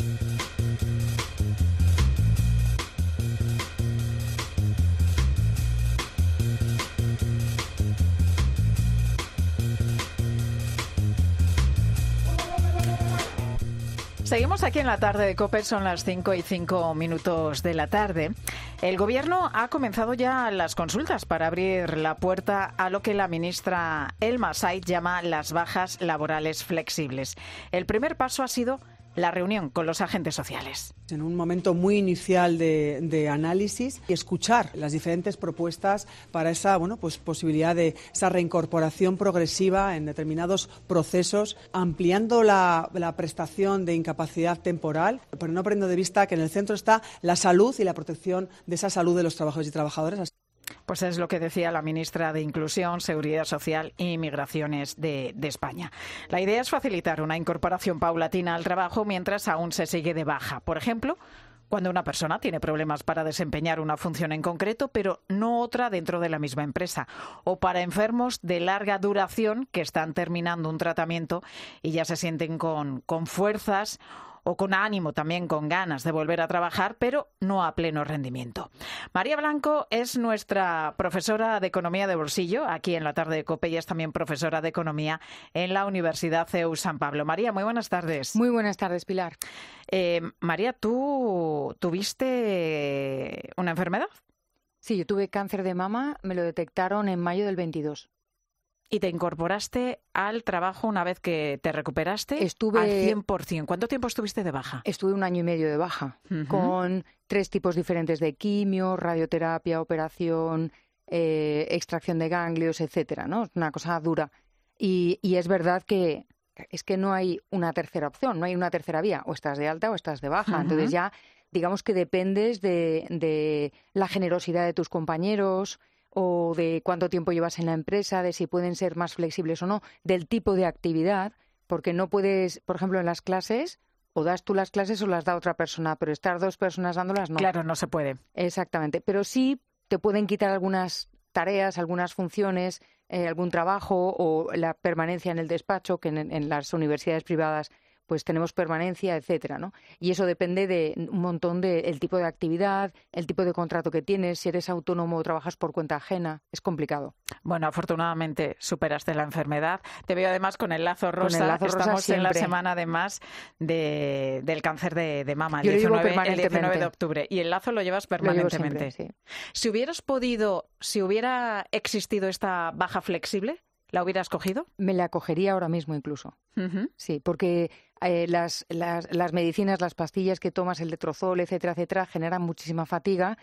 Seguimos aquí en la tarde de COPE, son las 5:05 de la tarde. El Gobierno ha comenzado ya las consultas para abrir la puerta a lo que la ministra Elma Said llama las bajas laborales flexibles. El primer paso ha sido la reunión con los agentes sociales. En un momento muy inicial de análisis y escuchar las diferentes propuestas para esa posibilidad de esa reincorporación progresiva en determinados procesos, ampliando la prestación de incapacidad temporal, pero no perdiendo de vista que en el centro está la salud y la protección de esa salud de los trabajadores y trabajadoras. Pues es lo que decía la ministra de Inclusión, Seguridad Social y Migraciones de España. La idea es facilitar una incorporación paulatina al trabajo mientras aún se sigue de baja. Por ejemplo, cuando una persona tiene problemas para desempeñar una función en concreto, pero no otra dentro de la misma empresa. O para enfermos de larga duración que están terminando un tratamiento y ya se sienten con fuerzas o con ánimo, también con ganas de volver a trabajar, pero no a pleno rendimiento. María Blanco es nuestra profesora de Economía de bolsillo aquí en la tarde de COPE y es también profesora de Economía en la Universidad CEU San Pablo. María, muy buenas tardes. Muy buenas tardes, Pilar. María, ¿tú tuviste una enfermedad? Sí, yo tuve cáncer de mama, me lo detectaron en mayo del 22. ¿Y te incorporaste al trabajo una vez que te recuperaste? Estuve al 100%. ¿Cuánto tiempo estuviste de baja? Estuve 1 año y medio de baja, con 3 tipos diferentes de quimio, radioterapia, operación, extracción de ganglios, etcétera, ¿no? Es una cosa dura. Y es verdad que es que no hay una tercera opción, no hay una tercera vía. O estás de alta o estás de baja. Entonces ya, digamos que dependes de la generosidad de tus compañeros, o de cuánto tiempo llevas en la empresa, de si pueden ser más flexibles o no, del tipo de actividad, porque no puedes, por ejemplo, en las clases, o das tú las clases o las da otra persona, pero estar 2 personas dándolas no. Claro, no se puede. Exactamente, pero sí te pueden quitar algunas tareas, algunas funciones, algún trabajo o la permanencia en el despacho, que en las universidades privadas pues tenemos permanencia, etcétera, ¿no? Y eso depende de un montón del tipo de actividad, el tipo de contrato que tienes, si eres autónomo o trabajas por cuenta ajena, es complicado. Bueno, afortunadamente superaste la enfermedad. Te veo además con el lazo rosa. Estamos siempre. En la semana además del cáncer de mama, Yo el 19 permanentemente. de octubre. Y el lazo lo llevas permanentemente. Lo llevo siempre, sí. Si hubiera existido esta baja flexible, ¿la hubieras cogido? Me la cogería ahora mismo incluso. Sí, porque las medicinas, las pastillas que tomas, el letrozol, etcétera, etcétera, generan muchísima fatiga.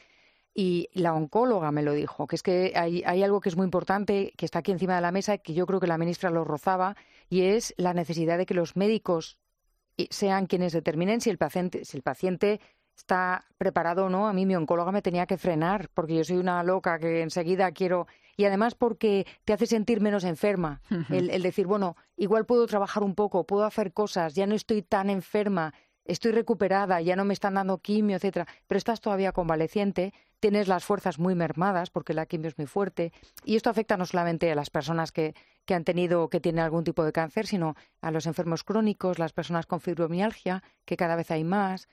Y la oncóloga me lo dijo, que es que hay algo que es muy importante, que está aquí encima de la mesa, que yo creo que la ministra lo rozaba, y es la necesidad de que los médicos sean quienes determinen si el paciente está preparado o no. A mí mi oncóloga me tenía que frenar, porque yo soy una loca que enseguida quiero... Y además porque te hace sentir menos enferma. El decir, bueno, igual puedo trabajar un poco, puedo hacer cosas, ya no estoy tan enferma, estoy recuperada, ya no me están dando quimio, etcétera, pero estás todavía convaleciente, tienes las fuerzas muy mermadas porque la quimio es muy fuerte. Y esto afecta no solamente a las personas que han tenido o que tienen algún tipo de cáncer, sino a los enfermos crónicos, las personas con fibromialgia, que cada vez hay más,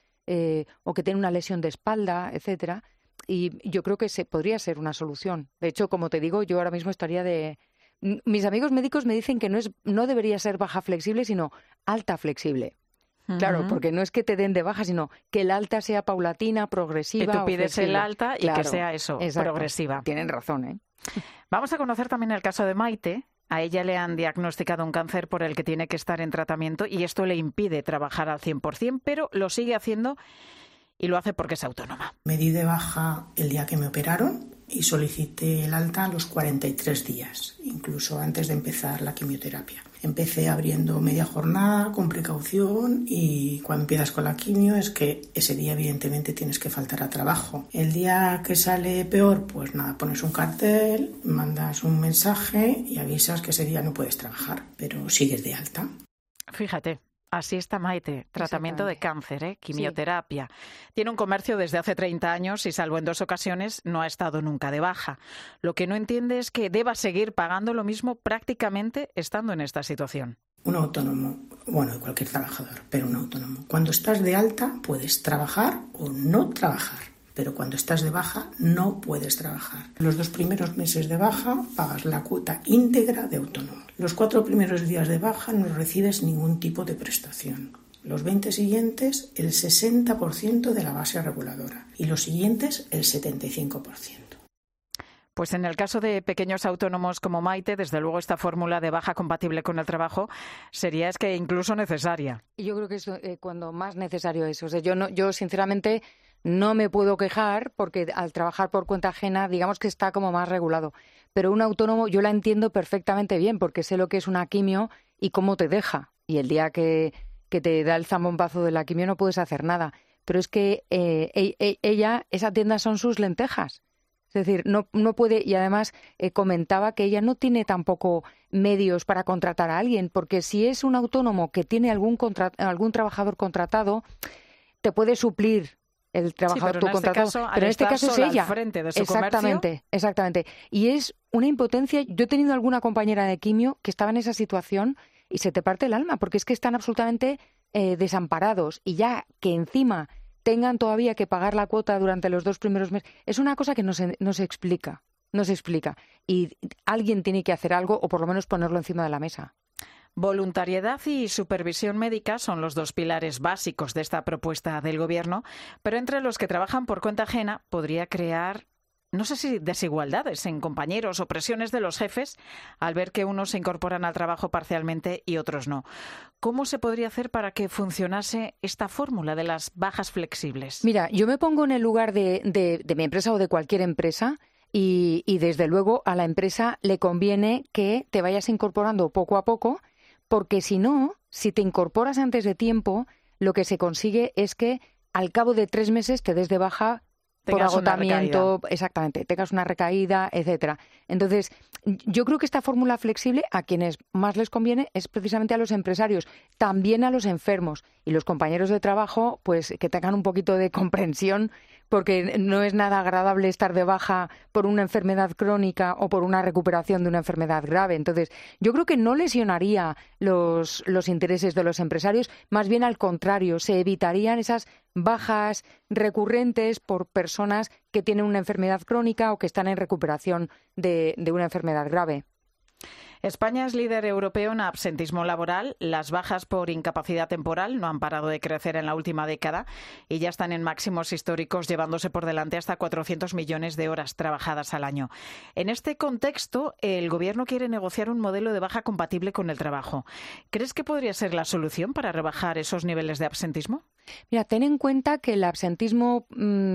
o que tienen una lesión de espalda, etcétera. Y yo creo que podría ser una solución. De hecho, como te digo, yo ahora mismo estaría de... Mis amigos médicos me dicen que no debería ser baja flexible, sino alta flexible. Claro, porque no es que te den de baja, sino que el alta sea paulatina, progresiva. Que tú pides el alta y claro, que sea eso, exacto, progresiva. Tienen razón, ¿eh? Vamos a conocer también el caso de Maite. A ella le han diagnosticado un cáncer por el que tiene que estar en tratamiento y esto le impide trabajar al 100%, pero lo sigue haciendo y lo hace porque es autónoma. Me di de baja el día que me operaron y solicité el alta a los 43 días, incluso antes de empezar la quimioterapia. Empecé abriendo media jornada con precaución y cuando empiezas con la quimio es que ese día evidentemente tienes que faltar a trabajo. El día que sale peor, pues nada, pones un cartel, mandas un mensaje y avisas que ese día no puedes trabajar, pero sigues de alta. Fíjate. Así está Maite, tratamiento de cáncer, quimioterapia. Sí. Tiene un comercio desde hace 30 años y salvo en 2 ocasiones no ha estado nunca de baja. Lo que no entiende es que deba seguir pagando lo mismo prácticamente estando en esta situación. Un autónomo, bueno, cualquier trabajador, pero un autónomo. Cuando estás de alta puedes trabajar o no trabajar, pero cuando estás de baja no puedes trabajar. Los 2 primeros meses de baja pagas la cuota íntegra de autónomo. Los 4 primeros días de baja no recibes ningún tipo de prestación. Los 20 siguientes, el 60% de la base reguladora y los siguientes, el 75%. Pues en el caso de pequeños autónomos como Maite, desde luego esta fórmula de baja compatible con el trabajo sería incluso necesaria. Yo creo que es cuando más necesario es. O sea, yo sinceramente no me puedo quejar porque al trabajar por cuenta ajena, digamos que está como más regulado. Pero un autónomo yo la entiendo perfectamente bien porque sé lo que es una quimio y cómo te deja. Y el día que te da el zambombazo de la quimio no puedes hacer nada. Pero es que esa tienda son sus lentejas. Es decir, no puede, y además comentaba que ella no tiene tampoco medios para contratar a alguien, porque si es un autónomo que tiene algún trabajador contratado, te puede suplir el trabajador contratado. Pero en este caso es ella. Al frente de su exactamente. Y es una impotencia. Yo he tenido alguna compañera de quimio que estaba en esa situación y se te parte el alma, porque es que están absolutamente desamparados. Y ya que encima tengan todavía que pagar la cuota durante los 2 primeros meses, es una cosa que no se explica. Y alguien tiene que hacer algo o por lo menos ponerlo encima de la mesa. Voluntariedad y supervisión médica son los 2 pilares básicos de esta propuesta del Gobierno, pero entre los que trabajan por cuenta ajena podría crear, no sé si desigualdades en compañeros o presiones de los jefes al ver que unos se incorporan al trabajo parcialmente y otros no. ¿Cómo se podría hacer para que funcionase esta fórmula de las bajas flexibles? Mira, yo me pongo en el lugar de mi empresa o de cualquier empresa y desde luego a la empresa le conviene que te vayas incorporando poco a poco, porque si no, si te incorporas antes de tiempo, lo que se consigue es que al cabo de 3 meses te des de baja por agotamiento, exactamente, tengas una recaída, etcétera. Entonces, yo creo que esta fórmula flexible a quienes más les conviene es precisamente a los empresarios, también a los enfermos y los compañeros de trabajo, pues que tengan un poquito de comprensión, porque no es nada agradable estar de baja por una enfermedad crónica o por una recuperación de una enfermedad grave. Entonces, yo creo que no lesionaría los intereses de los empresarios, más bien al contrario, se evitarían esas bajas recurrentes por personas que tienen una enfermedad crónica o que están en recuperación de una enfermedad grave. España es líder europeo en absentismo laboral. Las bajas por incapacidad temporal no han parado de crecer en la última década y ya están en máximos históricos, llevándose por delante hasta 400 millones de horas trabajadas al año. En este contexto, el Gobierno quiere negociar un modelo de baja compatible con el trabajo. ¿Crees que podría ser la solución para rebajar esos niveles de absentismo? Mira, ten en cuenta que el absentismo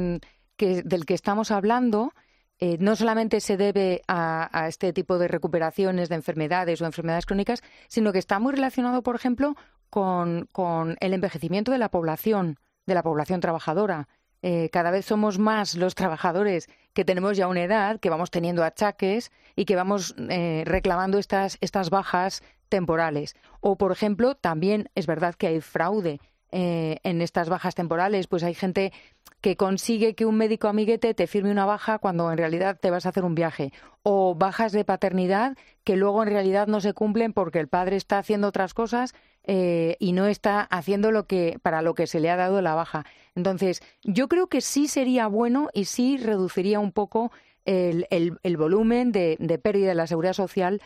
del que estamos hablando no solamente se debe a este tipo de recuperaciones de enfermedades o enfermedades crónicas, sino que está muy relacionado, por ejemplo, con el envejecimiento de la población trabajadora. Cada vez somos más los trabajadores que tenemos ya una edad, que vamos teniendo achaques y que vamos reclamando estas bajas temporales. O, por ejemplo, también es verdad que hay fraude en estas bajas temporales, pues hay gente que consigue que un médico amiguete te firme una baja cuando en realidad te vas a hacer un viaje, o bajas de paternidad que luego en realidad no se cumplen porque el padre está haciendo otras cosas y no está haciendo para lo que se le ha dado la baja. Entonces, yo creo que sí sería bueno y sí reduciría un poco el volumen de pérdida de la seguridad social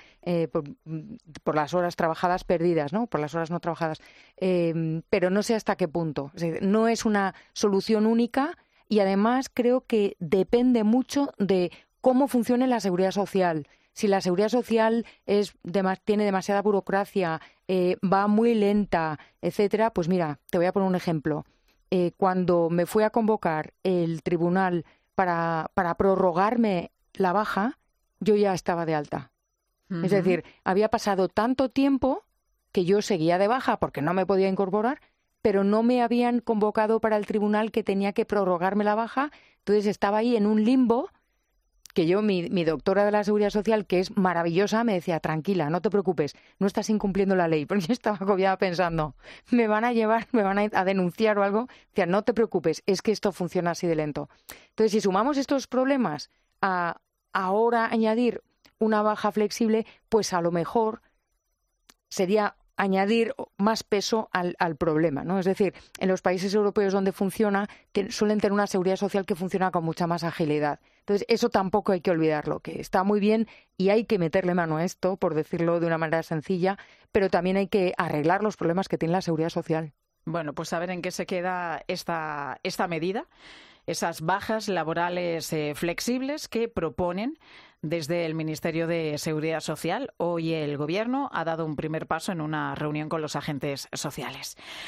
por las horas trabajadas perdidas, ¿no? Por las horas no trabajadas. Pero no sé hasta qué punto. Es decir, no es una solución única y además creo que depende mucho de cómo funcione la seguridad social. Si la seguridad social tiene demasiada burocracia, va muy lenta, etcétera, pues mira, te voy a poner un ejemplo. Cuando me fue a convocar el tribunal para prorrogarme la baja, yo ya estaba de alta. Uh-huh. Es decir, había pasado tanto tiempo que yo seguía de baja porque no me podía incorporar, pero no me habían convocado para el tribunal que tenía que prorrogarme la baja. Entonces estaba ahí en un limbo que mi doctora de la Seguridad Social, que es maravillosa, me decía, tranquila, no te preocupes, no estás incumpliendo la ley. Porque yo estaba agobiada pensando, me van a denunciar o algo. Decía, no te preocupes, es que esto funciona así de lento. Entonces, si sumamos estos problemas a ahora añadir una baja flexible, pues a lo mejor sería añadir más peso al problema, ¿no? Es decir, en los países europeos donde funciona, suelen tener una seguridad social que funciona con mucha más agilidad. Entonces, eso tampoco hay que olvidarlo, que está muy bien y hay que meterle mano a esto, por decirlo de una manera sencilla, pero también hay que arreglar los problemas que tiene la seguridad social. Bueno, pues a ver en qué se queda esta medida, esas bajas laborales flexibles que proponen desde el Ministerio de Seguridad Social. Hoy el Gobierno ha dado un primer paso en una reunión con los agentes sociales.